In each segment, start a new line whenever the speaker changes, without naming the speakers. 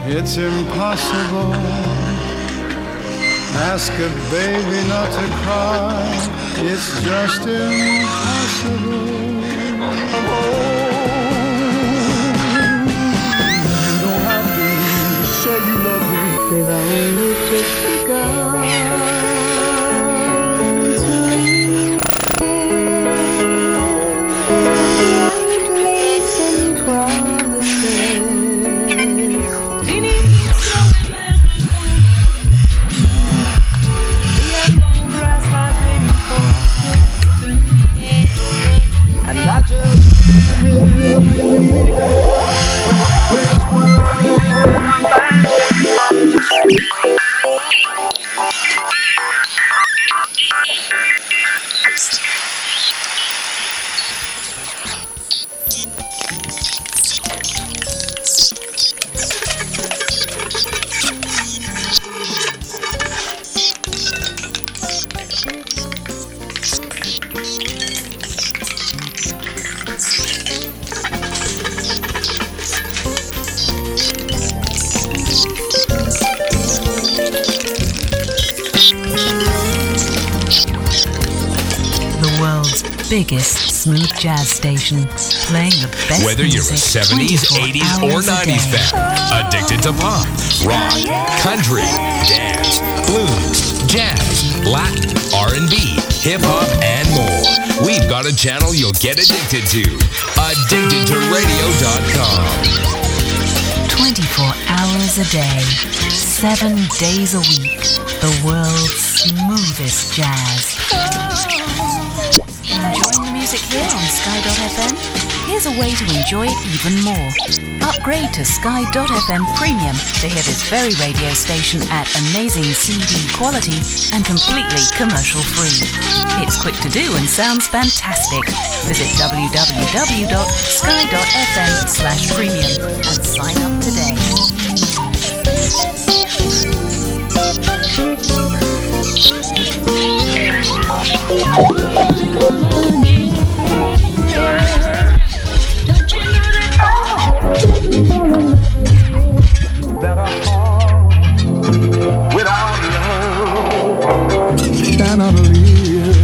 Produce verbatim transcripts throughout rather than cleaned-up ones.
It's impossible. Ask a baby not to cry. It's just impossible. You don't have to say you love me. They've only just begun.
Biggest smooth jazz station, playing the best
Whether you're a seventies, eighties, or nineties fan, addicted to pop, rock, country, dance, blues, jazz, Latin, R and B, hip-hop, and more, we've got a channel you'll get addicted to. addicted to radio dot com.
twenty-four hours a day, seven days a week, the world's smoothest jazz. Enjoying the music here on Sky dot F M? Here's a way to enjoy it even more. Upgrade to Sky dot F M Premium to hear this very radio station at amazing C D quality and completely commercial free. It's quick to do and sounds fantastic. Visit w w w dot sky dot f m slash premium and sign up today.
That a heart without love cannot live.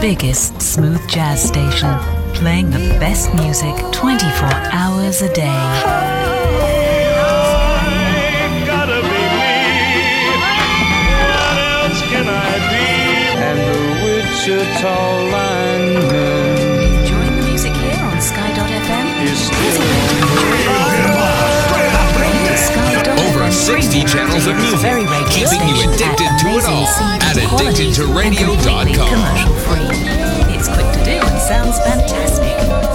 biggest smooth jazz station, playing the best music twenty-four hours a day.
Gotta be me. What else can I be? And the Wichita lineman.
Enjoying the music here on Sky dot F M?
Is still
Over sixty channels of music, keeping you addicted to it all at addicted to radio dot com.
Commercial free. It's quick to do and sounds fantastic.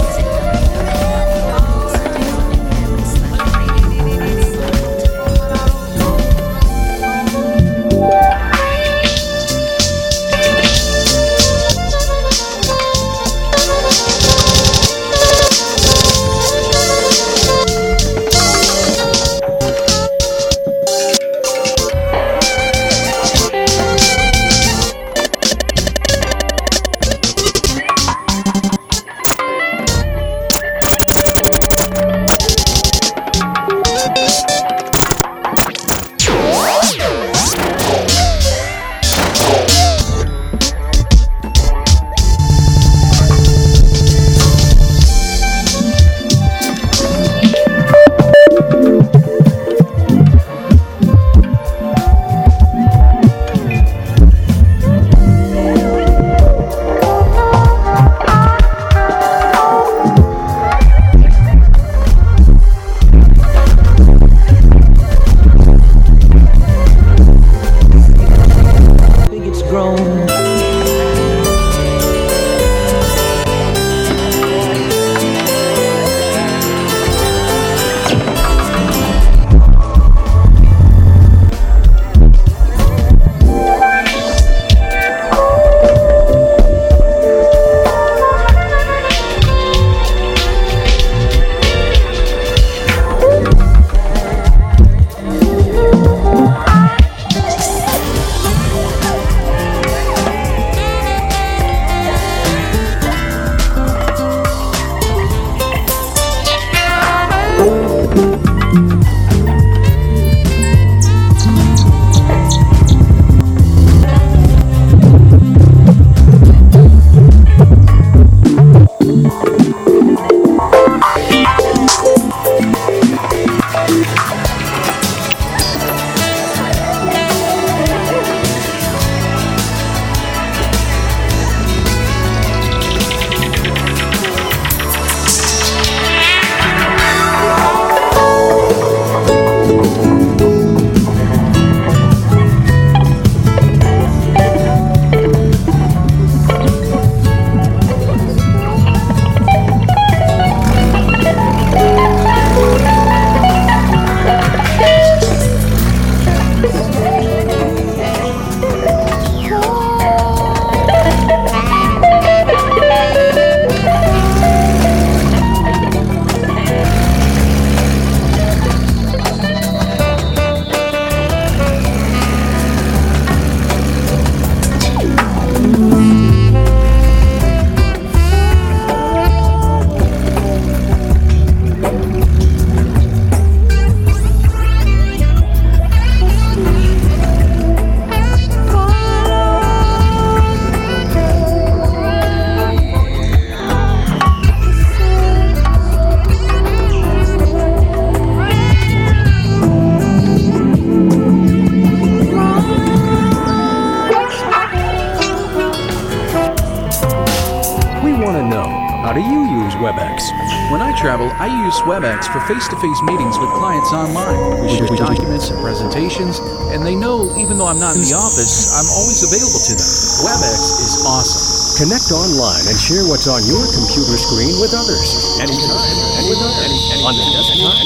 I use WebEx for face-to-face meetings with clients online. We share documents and presentations, and they know even though I'm not in the office, I'm always available to them. WebEx is awesome.
Connect online and share what's on your computer screen with others. Anytime, and with others. On the desktop,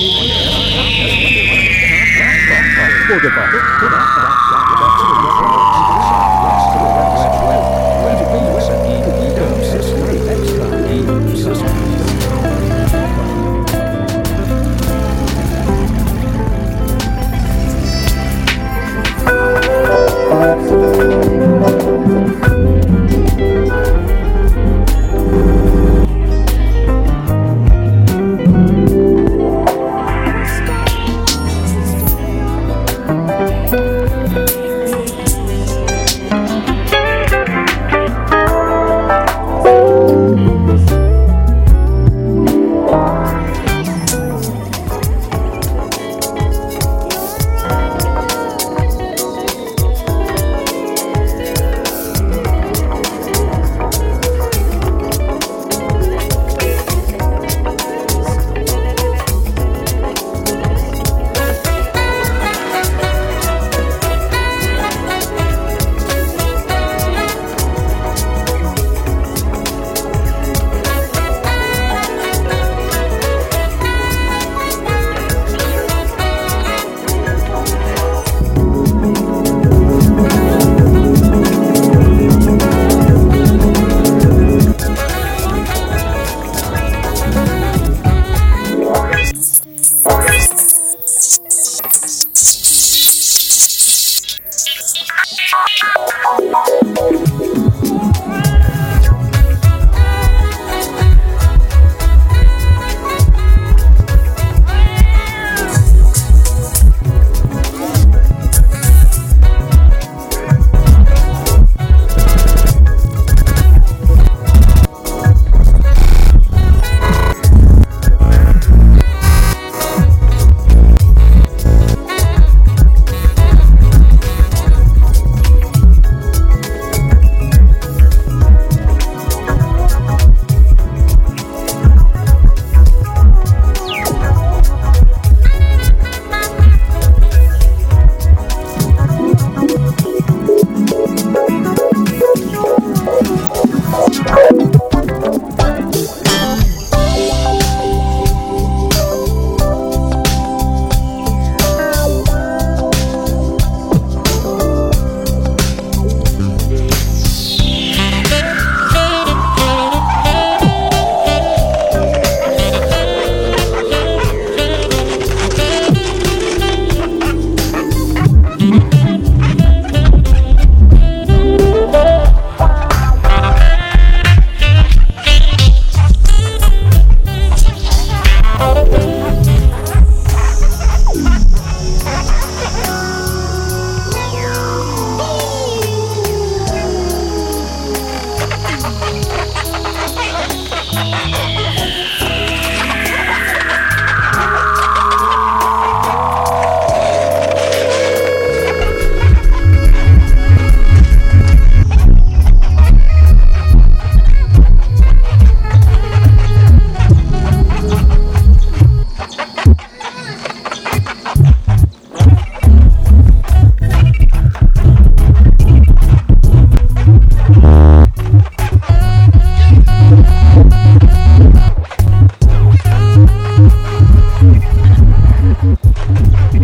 or device.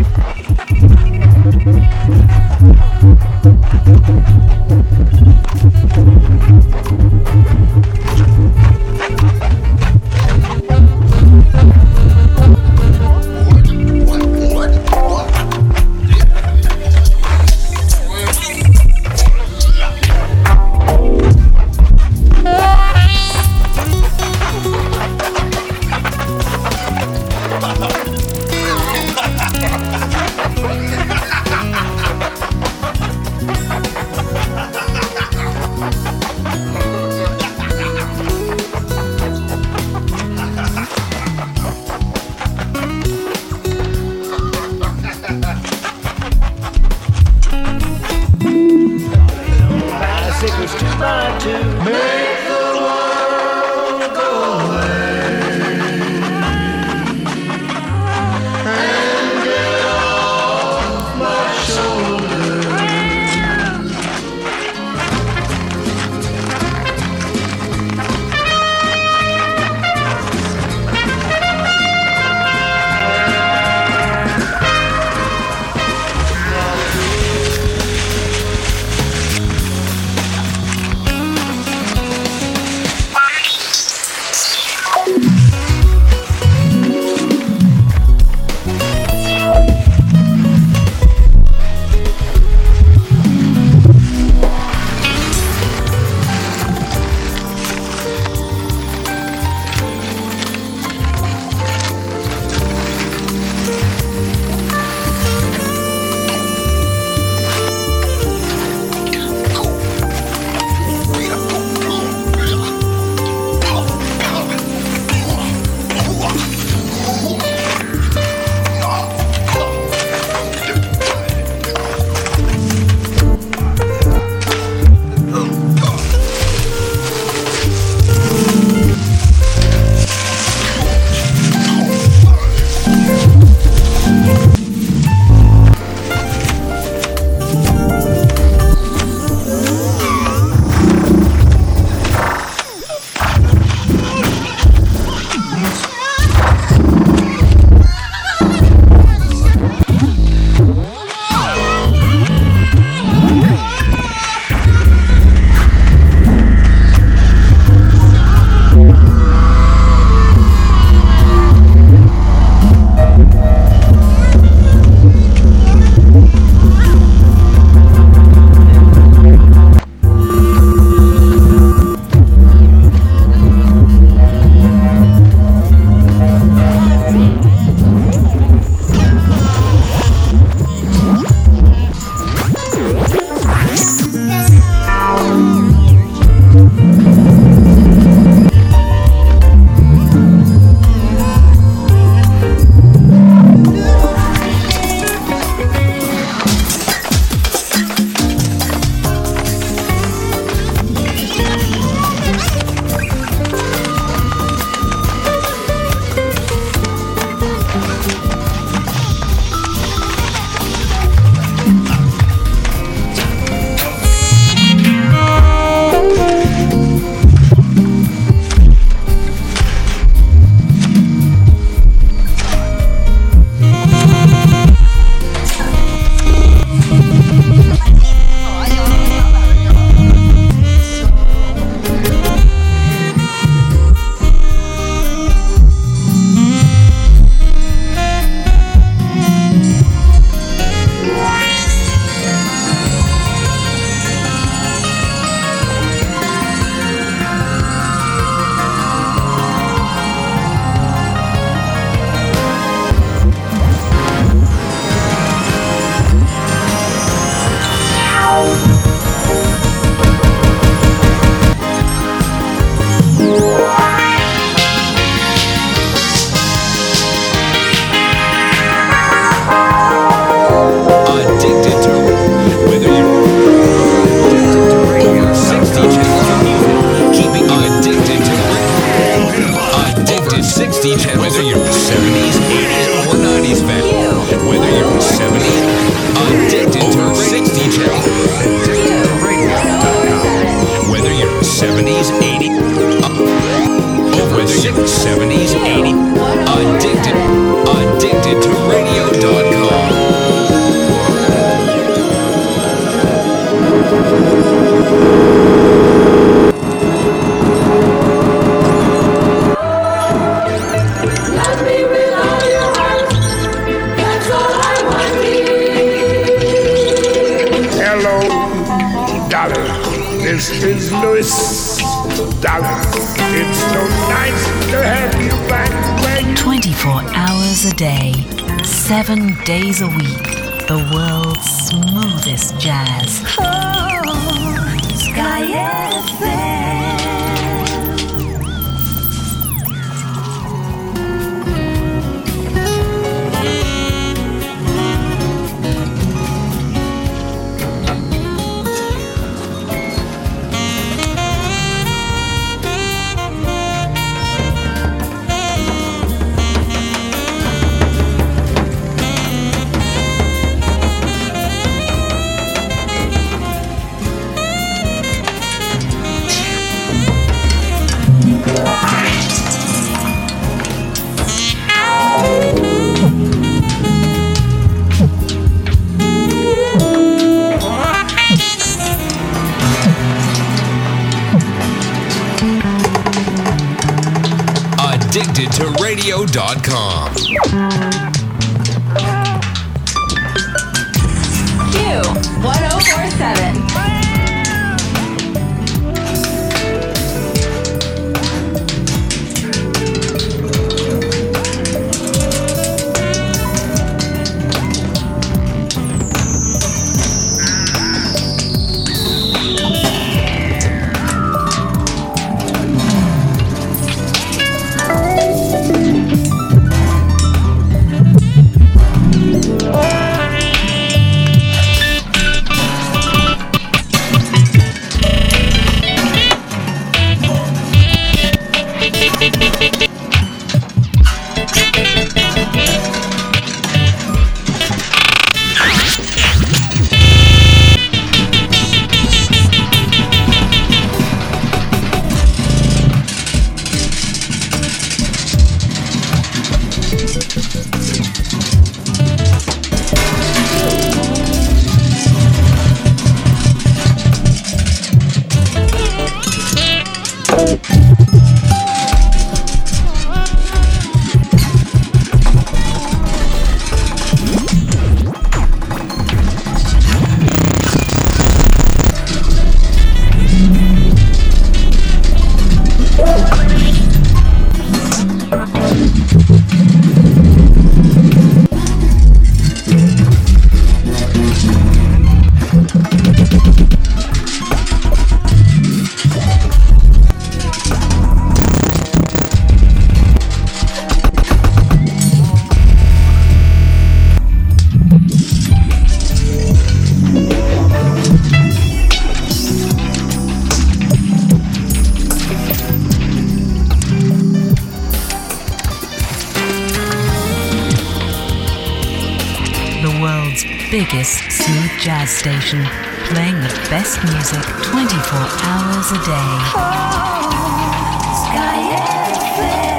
seventies, eighties, addicted, addicted to radio dot com.
This is Louis. Darling, it's so nice to have you back when
twenty-four hours a day, seven days a week. The world's smoothest jazz.
Oh, Sky F M.
addicted to radio dot com.
Q one oh four seven.
Biggest smooth jazz station, playing the best music twenty-four hours a day.
Oh, Sky F M.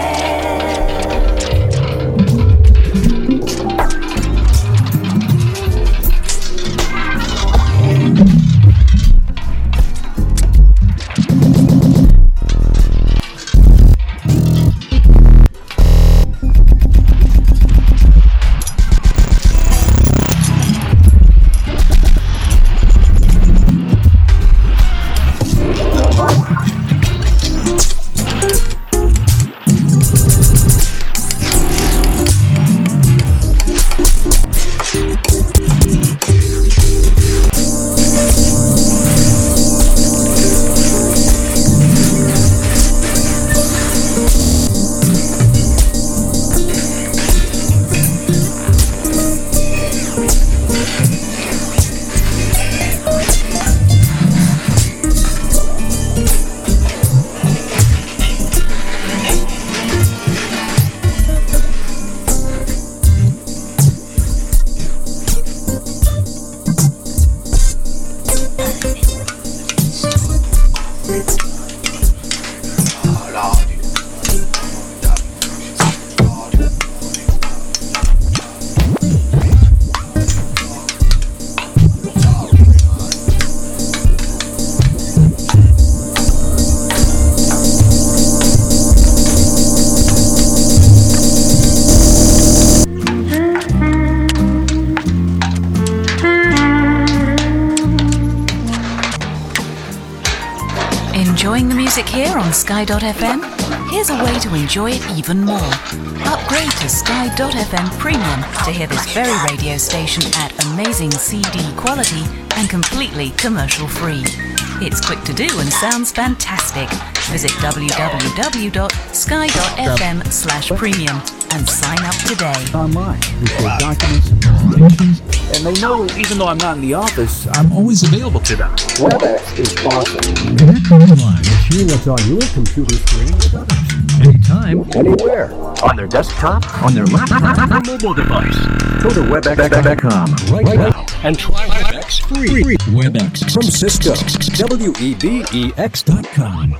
enjoying the music here on Sky dot F M? Here's a way to enjoy it even more. Upgrade to Sky dot F M Premium to hear this very radio station at amazing C D quality and completely commercial-free. It's quick to do and sounds fantastic. Visit w w w dot sky dot f m slash premium and sign up today.
Online, we share documents and presentations, and they know even though I'm not in the office, I'm always available to them.
WebEx is awesome. Connect online and share what's on your computer screen with others. Anytime, anywhere.
On their desktop, on their laptop, or mobile device.
Go to webex dot com right, right now and try WebEx free. WebEx from Cisco. W E B E X dot com.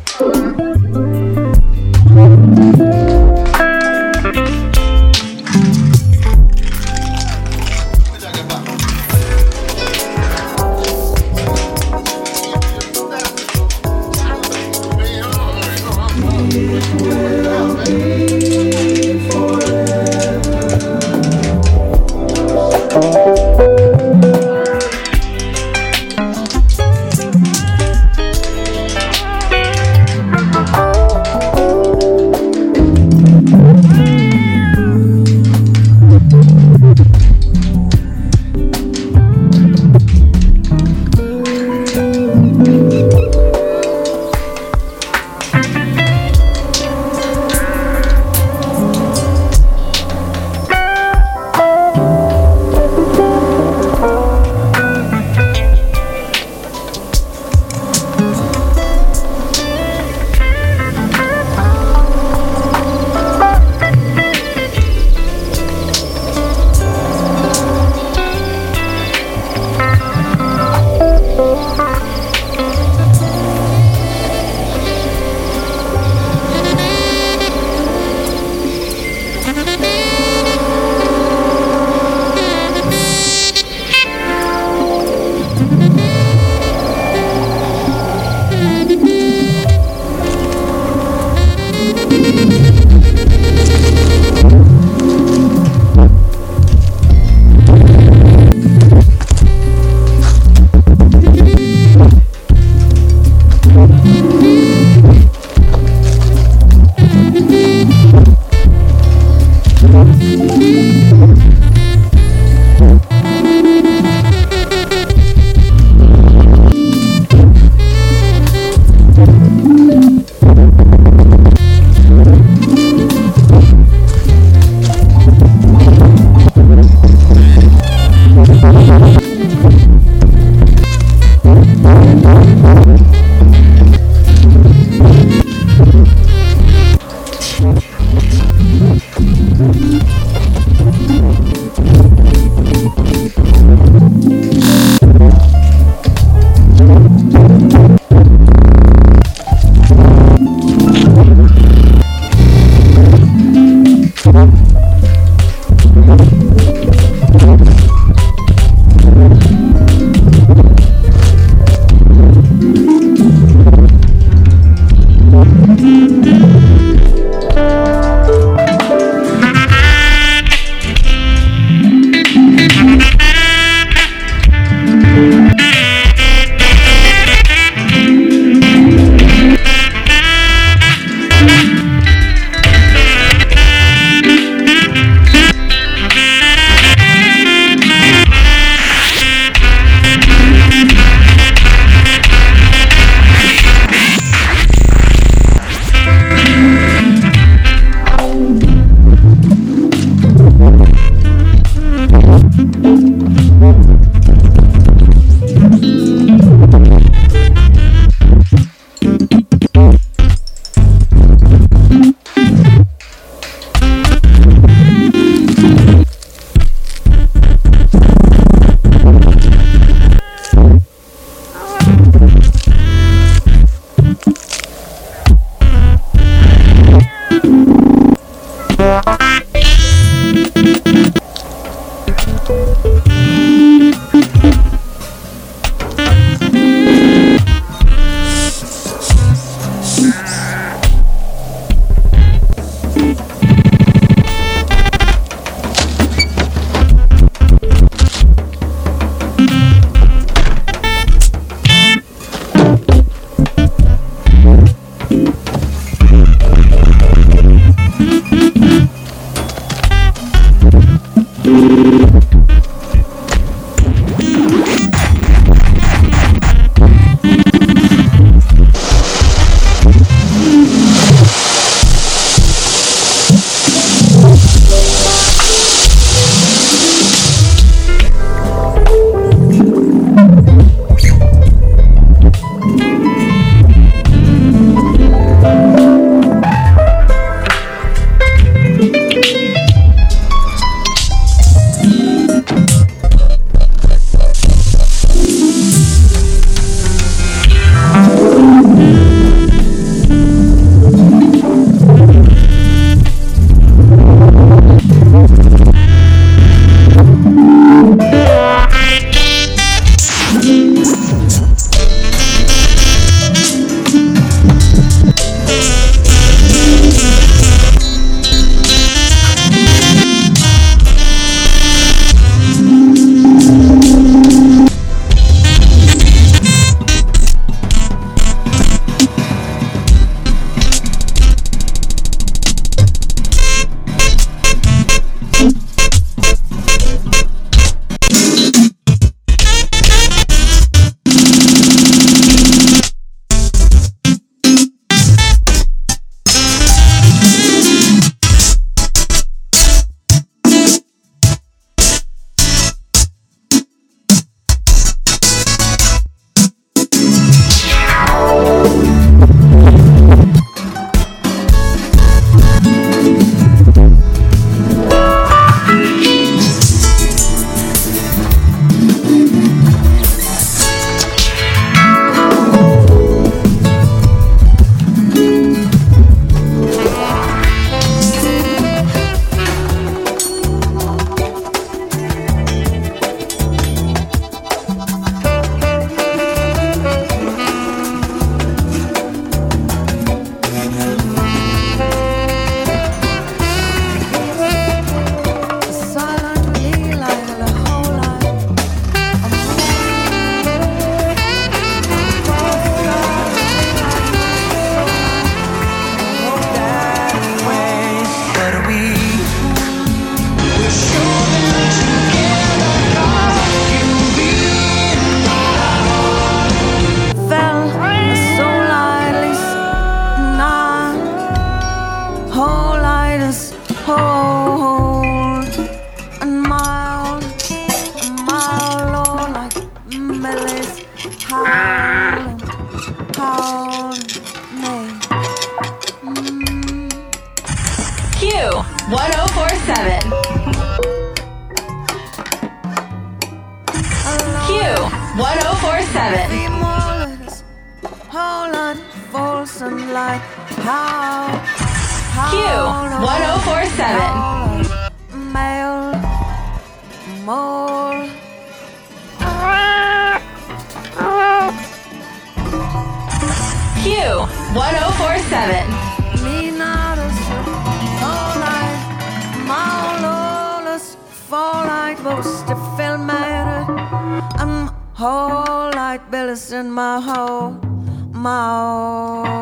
one oh four seven. Q one oh four seven. Q one oh four seven. Q one oh four seven.
I'm whole like Billis in my hole, my hole.